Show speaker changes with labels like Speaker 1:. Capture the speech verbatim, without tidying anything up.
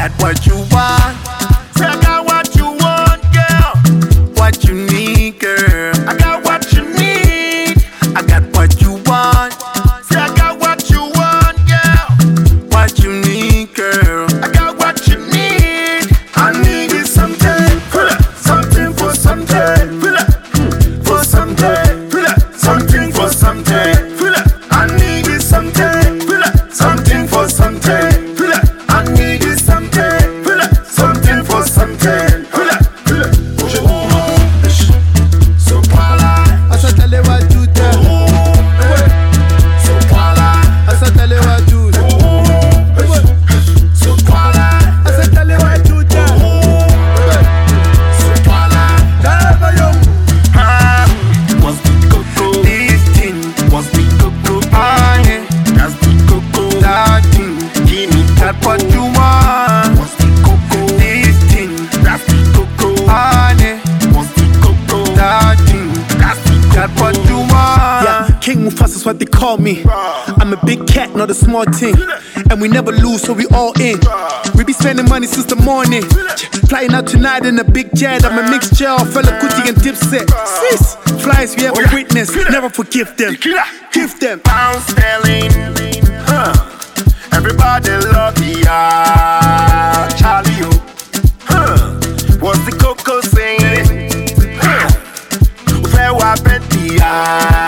Speaker 1: got what you want. Say I got what you want, girl. What you need, girl. I got what you need. I got what you want. Say I got what you want, girl. What you need, girl. I got what you need. I needed something, something for something, for something, something for something. I needed something, something for something. I needed something, something for something. So voilà, I said tell you what you do. So voilà, I said tell you what you do. So voilà, I said tell you what you do. So voilà, never you. Ah, what's the cocoa? This thing, what's the cocoa? Ah, yeah, that's the cocoa. That thing, give me that what you want. What's the cocoa? This thing, that's the cocoa. Ah, yeah, what's the cocoa? That thing, that's the cocoa. That what you want.
Speaker 2: Yeah, King Mufasa is what they call me. I'm a big cat, not a small thing. And we never lose, so we all in. We be spending money since the morning. Flying out tonight in a big jet. I'm a mixture of Fela Kuti and Dipset. Sis, flies we ever witness, never forgive them. Give them.
Speaker 1: Pound sterling, huh? Everybody love the ah, Charlie, oh, huh? What's the cocoa saying? Huh? Where I bet the ah.